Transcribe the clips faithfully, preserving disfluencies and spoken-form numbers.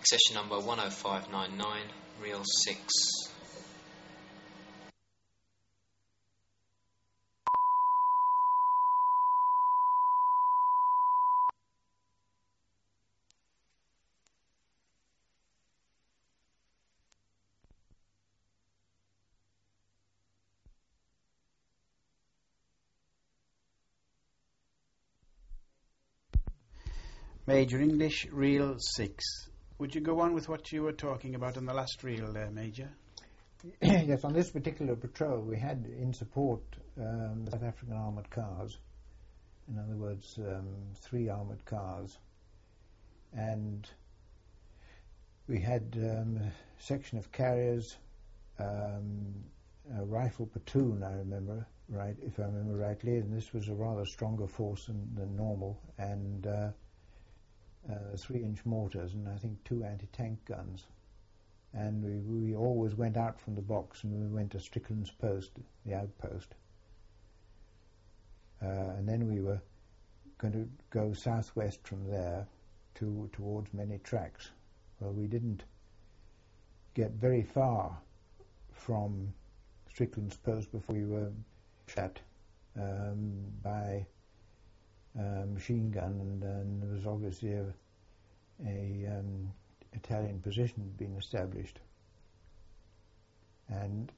Accession number one oh five nine nine, reel six. Major English, reel six. Would you go on with what you were talking about on the last reel there, Major? Yes, on this particular patrol we had in support um, South African armoured cars, in other words um, three armoured cars, and we had um, a section of carriers, um, a rifle platoon, I remember, right, if I remember rightly, and this was a rather stronger force than, than normal, and uh, uh, three-inch mortars and I think two anti-tank guns. And we, we always went out from the box and we went to Strickland's Post, the outpost. Uh, and then we were going to go southwest from there to towards many tracks. Well, we didn't get very far from Strickland's Post before we were shot um, by a machine gun, and, and there was obviously a, a um, Italian position had been established, and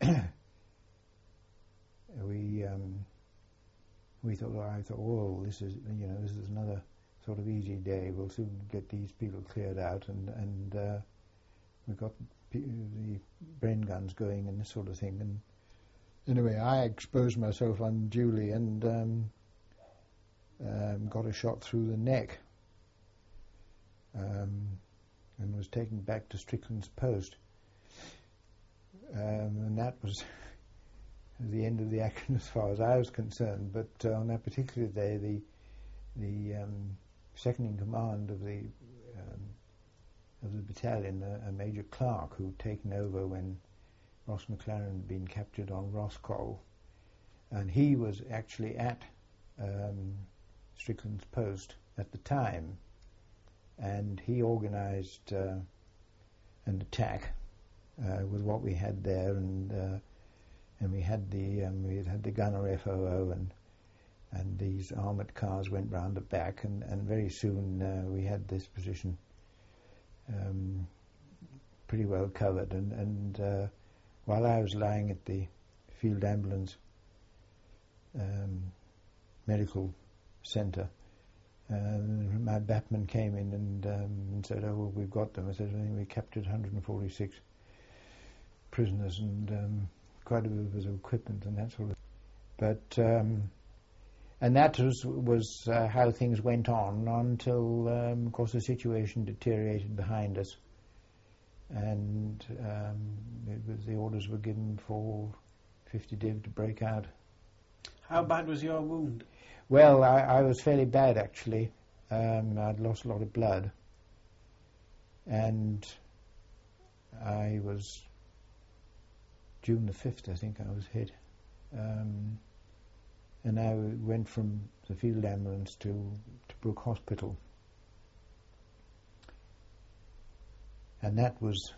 we um, we thought, well, I thought, oh, this is you know this is another sort of easy day. We'll soon get these people cleared out, and and uh, we got the brain guns going and this sort of thing. And anyway, I exposed myself unduly and um, um, got a shot through the neck. Um, and was taken back to Strickland's Post. Um, and that was the end of the action as far as I was concerned. But uh, on that particular day, the the um, second in command of the um, of the battalion, uh, a Major Clark, who had taken over when Ross McLaren had been captured on Roscoll, and he was actually at um, Strickland's Post at the time. And he organised uh, an attack uh, with what we had there, and uh, and we had the um, we had the gunner F O O, and and these armoured cars went round the back, and, and very soon uh, we had this position um, pretty well covered. And and uh, while I was lying at the field ambulance um, medical centre, Uh, my batman came in and, um, and said, oh, well, we've got them. I said, I think we captured one hundred forty-six prisoners and um, quite a bit of equipment and that sort of thing. But, um, and that was, was uh, how things went on until, um, of course, the situation deteriorated behind us. And um, it was, the orders were given for fifty div to break out. How bad was your wound? Well, I, I was fairly bad, actually. Um, I'd lost a lot of blood. And I was, June the fifth, I think I was hit. Um, and I went from the field ambulance to, to Brook Hospital. And that was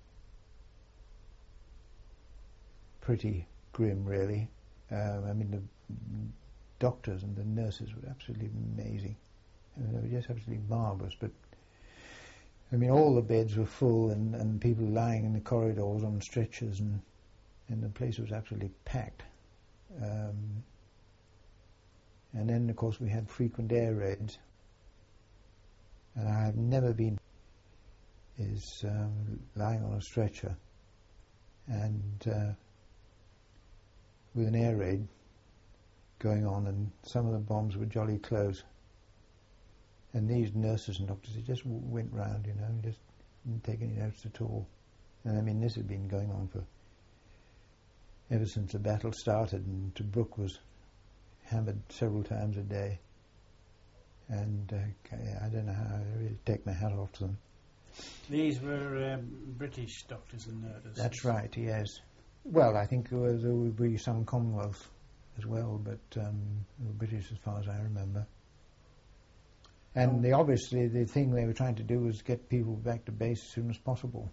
pretty grim, really. Um, I mean, the doctors and the nurses were absolutely amazing. I mean, they were just absolutely marvellous. But I mean, all the beds were full, and, and people lying in the corridors on stretchers, and and the place was absolutely packed. Um, and then, of course, we had frequent air raids, and I have never been is um, lying on a stretcher and uh, with an air raid going on, and some of the bombs were jolly close. And these nurses and doctors, they just w- went round, you know, just didn't take any notes at all. And I mean, this had been going on for ever since the battle started, and Tobruk was hammered several times a day. And uh, I don't know how, I really take my hat off to them. These were um, British doctors and nurses? That's right, yes. Well, I think there, was, there would be some Commonwealth as well, but um, they were British as far as I remember. And Oh. they obviously the thing they were trying to do was get people back to base as soon as possible.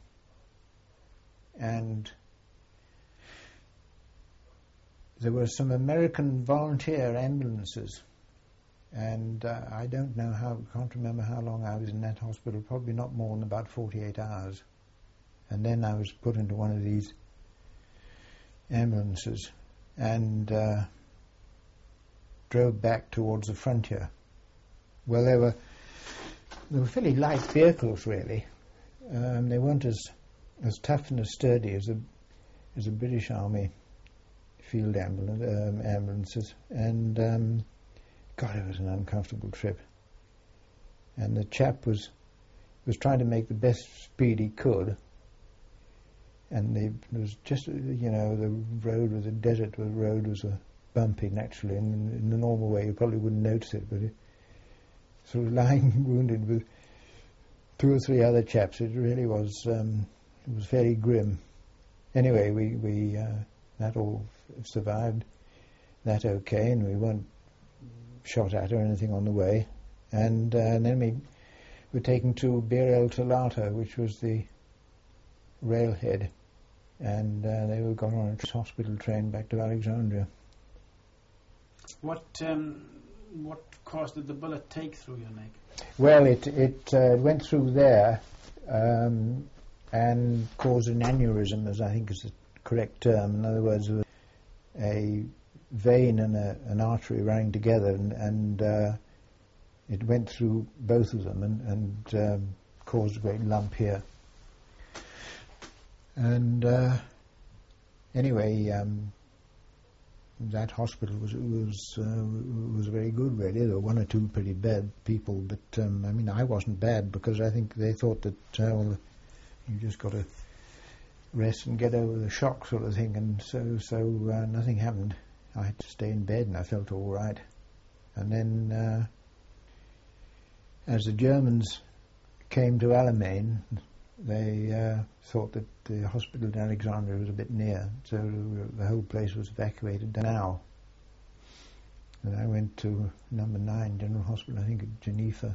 And there were some American volunteer ambulances, and uh, I don't know how, can't remember how long I was in that hospital, probably not more than about forty-eight hours. And then I was put into one of these ambulances and uh, drove back towards the frontier. Well, they were they were fairly light vehicles, really. Um, they weren't as as tough and as sturdy as a as a British Army field ambulance, um, ambulances. And um, God, it was an uncomfortable trip. And the chap was was trying to make the best speed he could. And the, it was just, you know, the road was a desert. The road was a bumpy, naturally, and in the normal way you probably wouldn't notice it, but it, sort of lying wounded with two or three other chaps, it really was um, it was fairly grim. Anyway, we we uh, that all survived that okay, and we weren't shot at or anything on the way. And, uh, and then we were taken to Bir el Talata, which was the railhead, and uh, they were got on a hospital train back to Alexandria. What um, what course did the bullet take through your neck? Well, it it uh, went through there um, and caused an aneurysm, as I think is the correct term. In other words, a vein and a, an artery running together, and, and uh, it went through both of them and, and um, caused a great lump here. And uh, anyway, um, that hospital was was uh, was very good, really. There were one or two pretty bad people, but um, I mean, I wasn't bad because I think they thought that uh, well, you just got to rest and get over the shock, sort of thing. And so so uh, nothing happened. I had to stay in bed, and I felt all right. And then, uh, as the Germans came to Alamein, they uh, thought that the hospital in Alexandria was a bit near, so the whole place was evacuated to now. And I went to number nine General Hospital, I think at Geneva.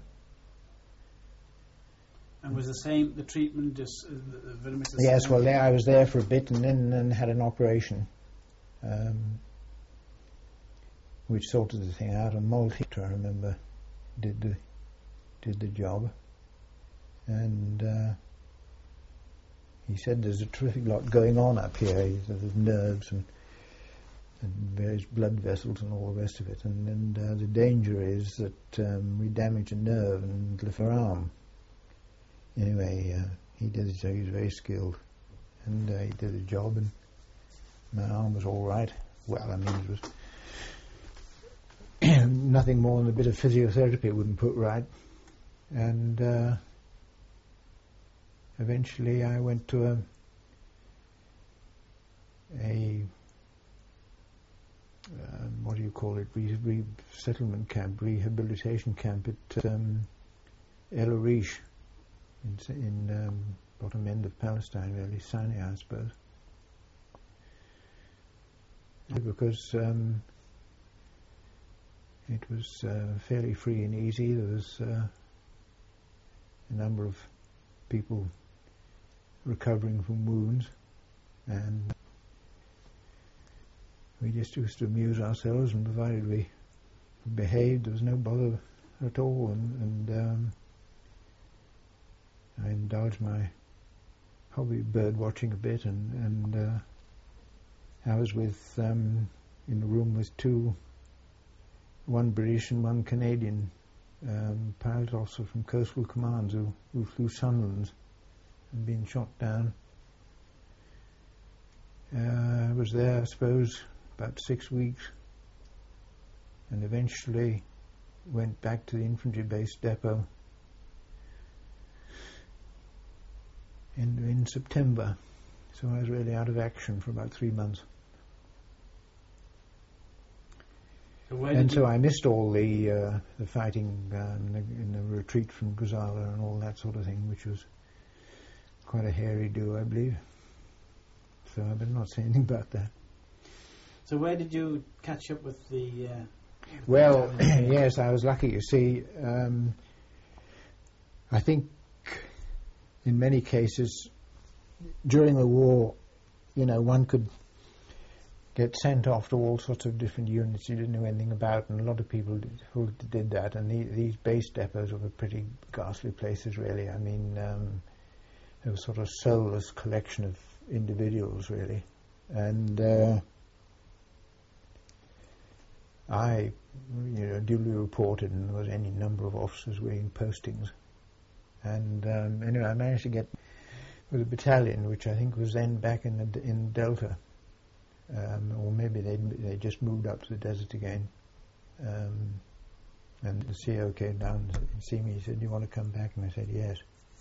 And was the same, the treatment just uh, the, very much the Yes, same? well, there I was there for a bit, and then and had an operation, um, which sorted the thing out. And Moltke, I remember, did the did the job, and. Uh, He said there's a terrific lot going on up here. He said there's nerves and, and various blood vessels and all the rest of it. And, and uh, the danger is that um, we damage a nerve and lift our arm. Anyway, uh, he did it, so he was very skilled. And uh, he did the job, and my arm was all right. Well, I mean, it was nothing more than a bit of physiotherapy it wouldn't put right. And... Uh, Eventually, I went to a a uh, what do you call it? Re- resettlement camp, rehabilitation camp at um, El Arish in, in um, bottom end of Palestine, really Sinai, I suppose. Because um, it was uh, fairly free and easy. There was uh, a number of people recovering from wounds, and we just used to amuse ourselves, and provided we behaved, there was no bother at all. And, and um, I indulged my hobby bird watching a bit, and, and uh, I was with um, in a room with two, one British and one Canadian um, pilot officer from Coastal Commands who, who flew Sunderlands and been shot down. Uh, I was there, I suppose, about six weeks, and eventually went back to the infantry base depot in, in September. So I was really out of action for about three months. So where And did so you, I missed all the uh, the fighting uh, in, the, in the retreat from Gazala and all that sort of thing, which was quite a hairy do, I believe. So I better not say anything about that. so where did you catch up with the? Uh, Well, yes, I was lucky. You see, um, I think in many cases during the war, you know, one could get sent off to all sorts of different units you didn't know anything about, and a lot of people did, who did that, and the, these base depots were pretty ghastly places, really. I mean, um, it was sort of soulless collection of individuals, really. And uh, I, you know, duly reported, and there was any number of officers waiting postings. And um, anyway, I managed to get with a battalion, which I think was then back in the in Delta, um, or maybe they they just moved up to the desert again. Um, and the C O came down and see me. He said, "Do you want to come back?" And I said, "Yes."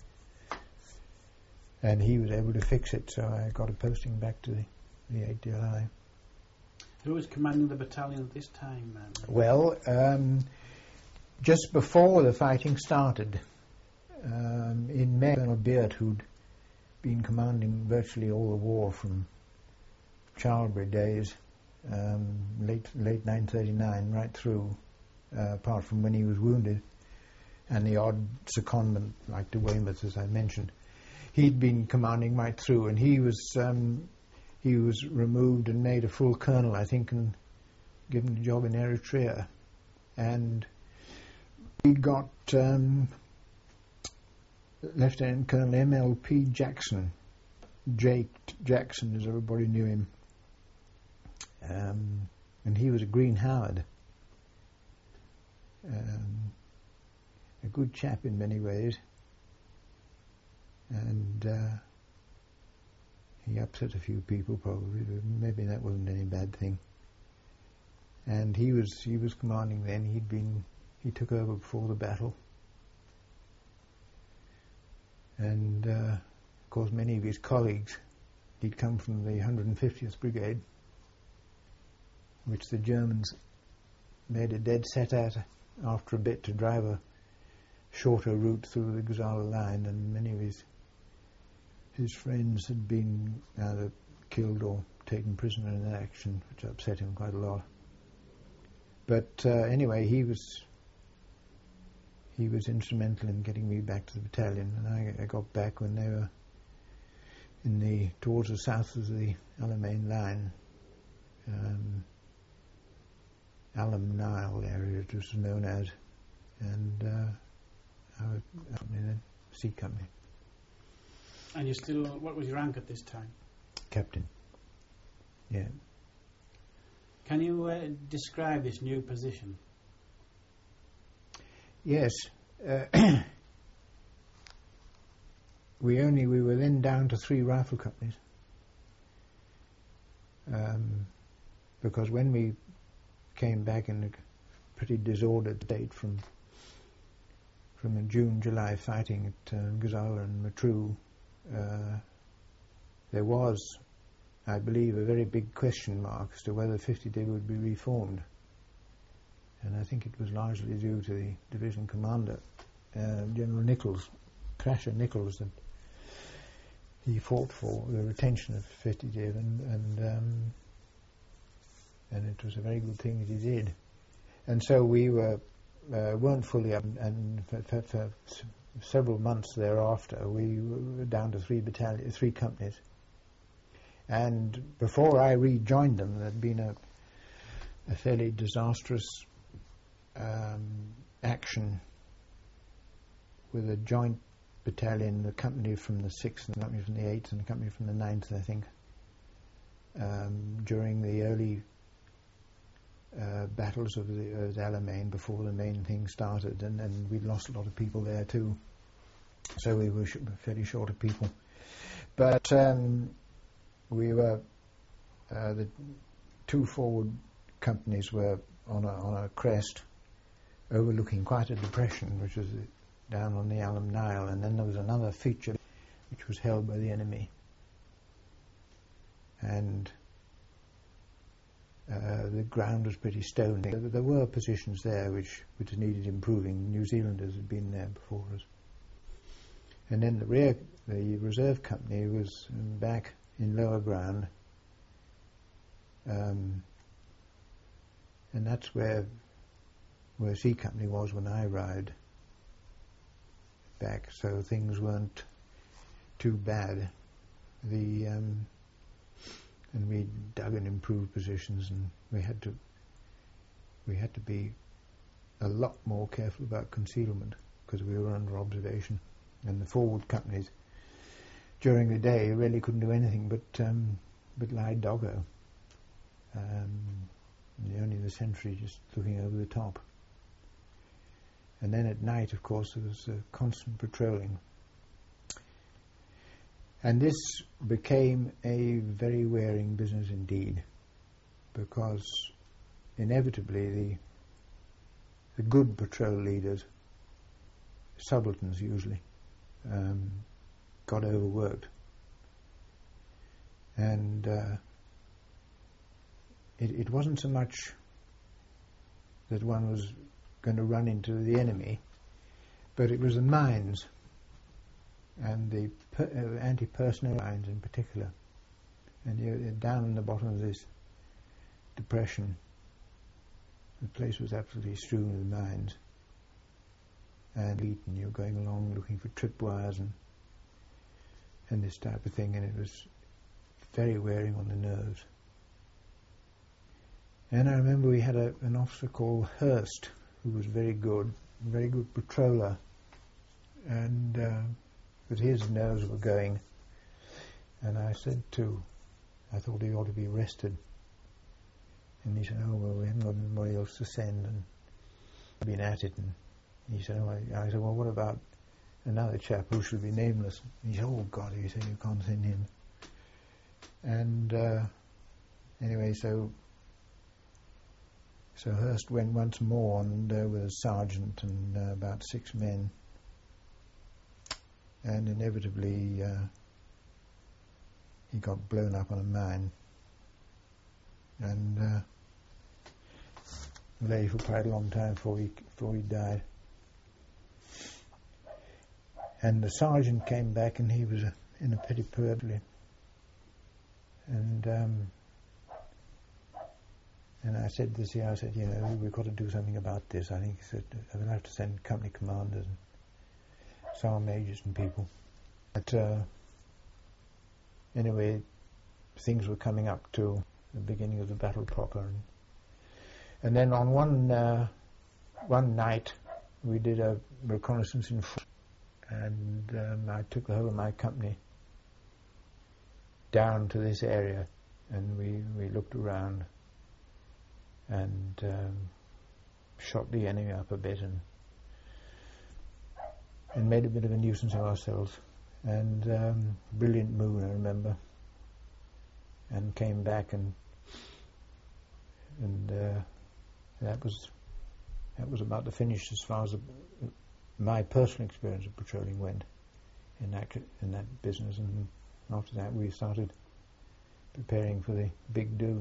And he was able to fix it, so I got a posting back to the, the eight D L I. Who was commanding the battalion at this time, man? Well, um, just before the fighting started, um, in May, Colonel Beard, who'd been commanding virtually all the war from Charlbury days, um, late late nineteen thirty-nine, right through, uh, apart from when he was wounded, and the odd secondment like to Weymouth, as I mentioned. He'd been commanding right through, and he was um, he was removed and made a full colonel, I think, and given a job in Eritrea. And we got um, Lieutenant Colonel M L P Jackson, Jake Jackson, as everybody knew him, um, and he was a Green Howard, um, a good chap in many ways. And uh, he upset a few people, probably, but maybe that wasn't any bad thing. And he was he was commanding then. He'd been he took over before the battle, and uh, of course many of his colleagues, he'd come from the one hundred fiftieth Brigade, which the Germans made a dead set at after a bit to drive a shorter route through the Gazala line, and many of his his friends had been either killed or taken prisoner in that action, which upset him quite a lot. But uh, anyway, he was he was instrumental in getting me back to the battalion, and I, I got back when they were in the towards the south of the Alamein line, um, Alam Nile area, it was known as, and uh, I was in a C company. And you still, what was your rank at this time? Captain. Yeah. Can you uh, describe this new position? Yes. Uh, we only, we were then down to three rifle companies. Um, because when we came back in a pretty disordered state from from the June, July fighting at uh, Gazala and Matruh, Uh, there was, I believe, a very big question mark as to whether fifty D would be reformed. And I think it was largely due to the division commander, uh, General Nichols, Crasher Nichols, that he fought for the retention of fifty D, and and, um, and it was a very good thing that he did. And so we were uh, weren't fully up, and for, for, for several months thereafter, we were down to three battalions, three companies. And before I rejoined them, there'd been a, a fairly disastrous um, action with a joint battalion, a company from the sixth, and a company from the eighth, and a company from the ninth, I think, um, during the early uh, battles of the uh, Alamein before the main thing started, and, and we'd lost a lot of people there too. So we were sh- fairly short of people. But um, we were, uh, the two forward companies were on a, on a crest overlooking quite a depression, which was down on the Alam Nile, and then there was another feature which was held by the enemy. And uh, the ground was pretty stony. There, there were positions there which, which needed improving. New Zealanders had been there before us. And then the rear, the reserve company was back in lower ground, um, and that's where where C company was when I arrived. back, so things weren't too bad. The um, and we dug and improved positions, and we had to we had to be a lot more careful about concealment because we were under observation, and the forward companies during the day really couldn't do anything but um, but lie doggo. Um, and only the sentry just looking over the top. And then at night, of course, there was uh, constant patrolling. And this became a very wearing business indeed, because inevitably the the good patrol leaders, subalterns usually, um, got overworked. And uh, it, it wasn't so much that one was going to run into the enemy, but it was the mines, and the per, uh, anti-personnel mines in particular. And you're down in the bottom of this depression. The place was absolutely strewn with mines. And and you're going along looking for tripwires and and this type of thing, and it was very wearing on the nerves. And I remember we had a, an officer called Hurst, who was very good, very good patroller, and uh, but his nerves were going. And I said to, I thought he ought to be arrested. And he said, oh, well, we haven't got anybody else to send, and I've been at it. And he said, oh, I, I said, well, what about another chap who should be nameless? And he said, oh, God, he said, you can't send him. And uh, anyway, so so Hurst went once more, and uh, with a sergeant and uh, about six men. And inevitably, uh, he got blown up on a mine. And uh, lay for quite a long time before he, before he died. And the sergeant came back, and he was uh, in a petit purple. And um, and I said this year, I said, you know, we've got to do something about this. I think he said, we'll have to send company commanders and sergeant majors and people. But uh, anyway, things were coming up to the beginning of the battle proper. And, and then on one uh, one night, we did a reconnaissance in front, and um, I took the whole of my company down to this area, and we, we looked around and um, shot the enemy up a bit, and and made a bit of a nuisance of ourselves. And um, brilliant moon, I remember, and came back, and and uh, that was that was about the finish as far as the, my personal experience of patrolling went in that in that business. And after that, we started preparing for the big do.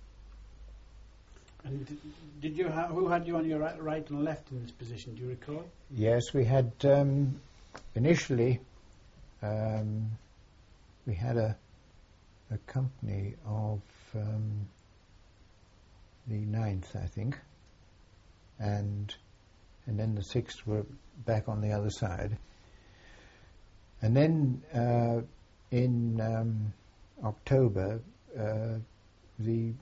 And did, did you have, who had you on your right, right and left in this position? Do you recall? Yes, we had um, initially um, we had a a company of um, the ninth, I think, and and then the sixth were back on the other side. And then uh, in um, October, uh, the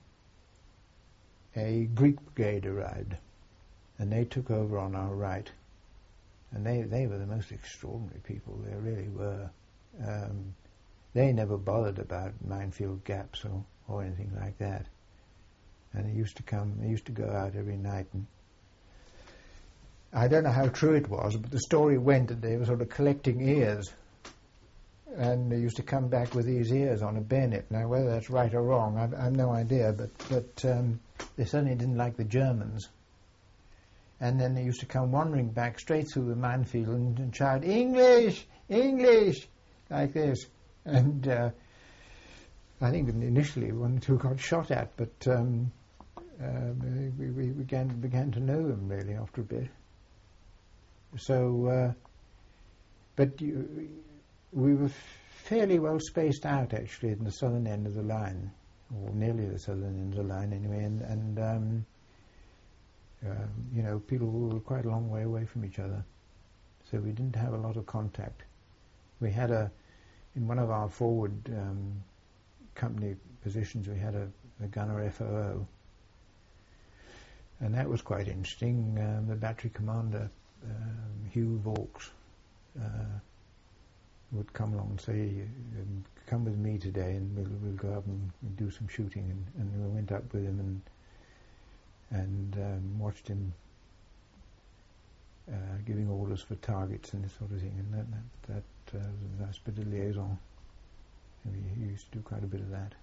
a Greek brigade arrived, and they took over on our right. And they, they were the most extraordinary people. They really were. Um, they never bothered about minefield gaps or, or anything like that. And they used to come. They used to go out every night. And I don't know how true it was, but the story went that they were sort of collecting ears. And they used to come back with these ears on a bayonet. Now, whether that's right or wrong, I've, I've no idea. But but um, they certainly didn't like the Germans. And then they used to come wandering back straight through the minefield and, and shout, "English! English!" like this. And uh, I think initially one or two got shot at, but um, uh, we, we began began to know them really after a bit. So, uh, but you, we were fairly well spaced out actually in the southern end of the line, or nearly the southern end of the line anyway, and, and um, uh, you know, people were quite a long way away from each other. so we didn't have a lot of contact. We had a, in one of our forward um, company positions, we had a, a gunner F O O, and that was quite interesting. Um, the battery commander, um, Hugh Vaux, uh, would come along and say, um, come with me today and we'll, we'll go up and do some shooting, and, and we went up with him and and um, watched him uh, giving orders for targets and this sort of thing, and that, that, that uh, was a nice bit of liaison. And we used to do quite a bit of that.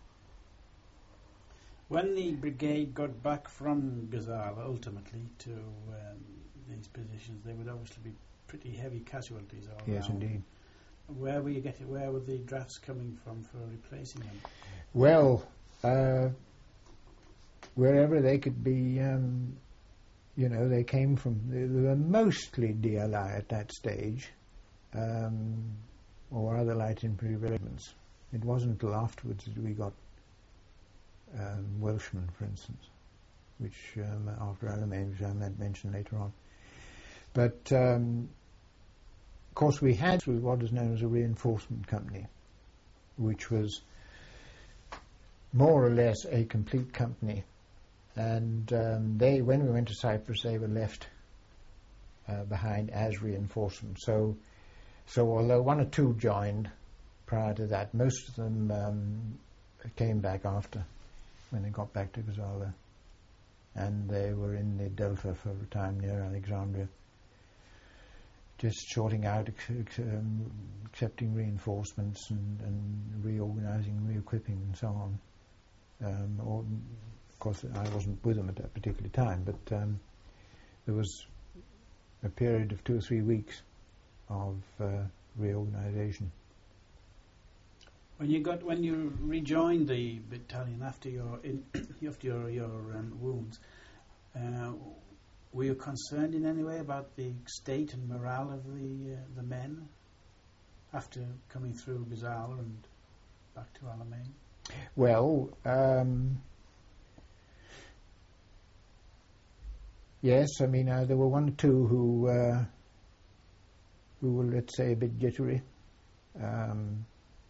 When the brigade got back from Gazala ultimately to um, these positions, there would obviously be pretty heavy casualties all Yes, around. indeed. Where were you getting? Where were the drafts coming from for replacing them? Well, uh, wherever they could be, um, you know, they came from. They, they were mostly D L I at that stage, um, or other light infantry regiments. It wasn't until afterwards that we got um, Welshmen, for instance, which um, after Alamein, which I might mention later on. But um, of course, we had what is known as a reinforcement company, which was more or less a complete company. And um, they, when we went to Cyprus, they were left uh, behind as reinforcement. So, so although one or two joined prior to that, most of them um, came back after, when they got back to Gazala, and they were in the Delta for a time near Alexandria, just sorting out, ex- um, accepting reinforcements and, and reorganizing and re-equipping and so on. Um, or, of course, I wasn't with them at that particular time, but um, there was a period of two or three weeks of uh, reorganization. When you got when you rejoined the battalion after your in, after your your um, wounds, uh, were you concerned in any way about the state and morale of the uh, the men after coming through Gazala and back to Alamein? Well, um, yes. I mean, uh, there were one or two who uh, who were, let's say, a bit jittery. Um,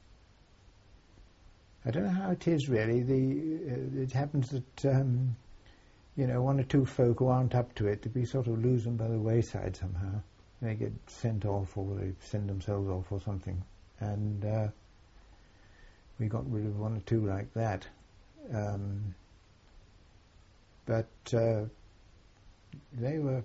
I don't know how it is really. The uh, it happens that um, you know, one or two folk who aren't up to it, to be sort of lose them by the wayside somehow. They get sent off, or they send themselves off, or something. And uh, we got rid of one or two like that. Um, but uh, they were,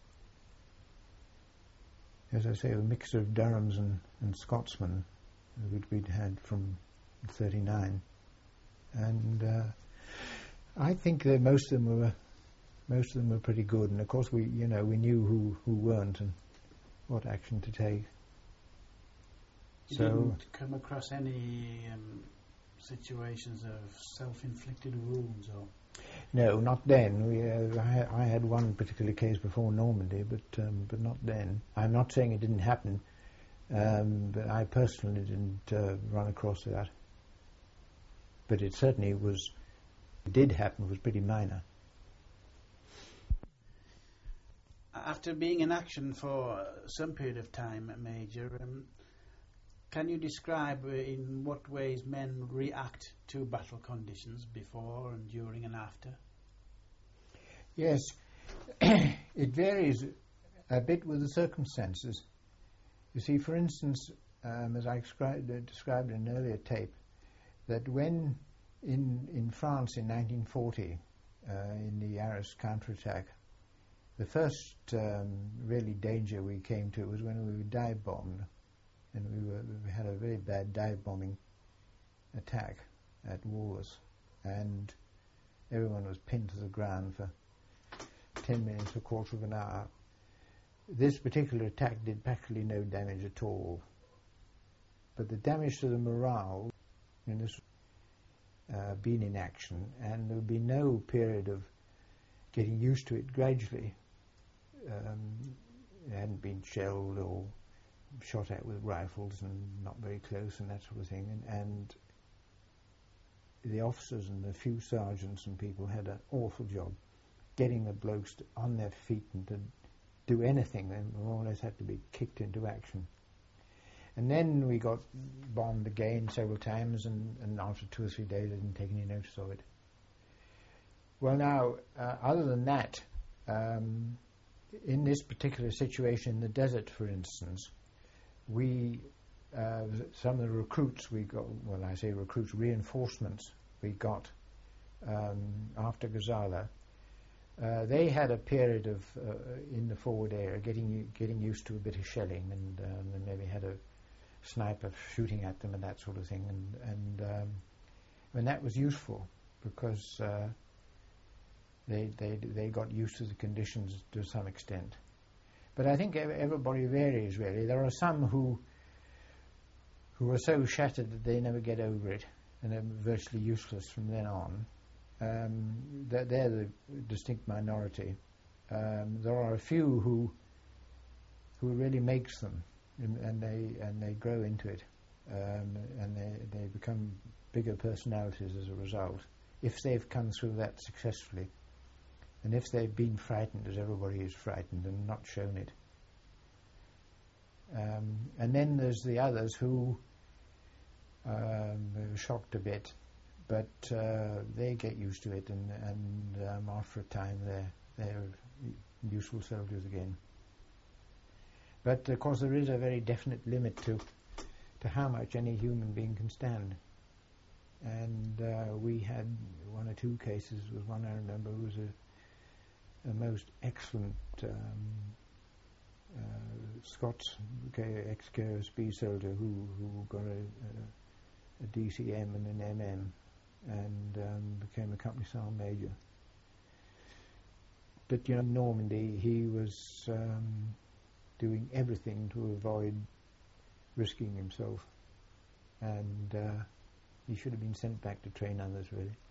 as I say, a mixture of Durhams and, and Scotsmen, which we'd had from thirty-nine, and uh, I think that most of them were most of them were pretty good. And of course, we you know we knew who, who weren't and what action to take. You so didn't come across any um, situations of self-inflicted wounds, or no, not then. We uh, I, had, I had one particular case before Normandy, but um, but not then. I'm not saying it didn't happen, um, but I personally didn't uh, run across that. But it certainly was, it did happen, was pretty minor. after being in action for some period of time, Major, um, can you describe uh, in what ways men react to battle conditions before and during and after? Yes, it varies a bit with the circumstances. You see, for instance, um, as I described, uh, described in an earlier tape, that when in in France in nineteen forty, uh, in the Arras counterattack, the first um, really danger we came to was when we were dive bombed, and we were we had a very bad dive bombing attack at Wallis, and everyone was pinned to the ground for ten minutes, a quarter of an hour. This particular attack did practically no damage at all, but the damage to the morale in this uh, been in action, and there would be no period of getting used to it gradually. Um, it hadn't been shelled or shot at with rifles and not very close and that sort of thing, and, and the officers and the few sergeants and people had an awful job getting the blokes to, on their feet and to do anything. They more or less had to be kicked into action. And then we got bombed again several times, and, and after two or three days I didn't take any notice of it. Well now, uh, other than that, um, in this particular situation in the desert, for instance, we, uh, some of the recruits we got, well I say recruits, reinforcements we got um, after Gazala, uh, they had a period of, uh, in the forward area, getting getting used to a bit of shelling, and, um, and maybe had a sniper shooting at them and that sort of thing, and, and um, and that was useful because uh, they they they got used to the conditions to some extent. But I think everybody varies really. There are some who who are so shattered that they never get over it and are virtually useless from then on. Um, they're, they're the distinct minority. Um, there are a few who who really makes them. And, and they and they grow into it, um, and they they become bigger personalities as a result, if they've come through that successfully, and if they've been frightened, as everybody is frightened, and not shown it. Um, and then there's the others who um, are shocked a bit, but uh, they get used to it, and and um, after a time they're they're useful soldiers again. But of course there is a very definite limit to to how much any human being can stand. And uh, we had one or two cases. There was one I remember who was a, a most excellent um, uh, Scots ex-K O S B soldier who, who got a, a, a D C M and an M M and um, became a company sergeant major. But you know, in Normandy he was um, doing everything to avoid risking himself, and uh, he should have been sent back to train others really.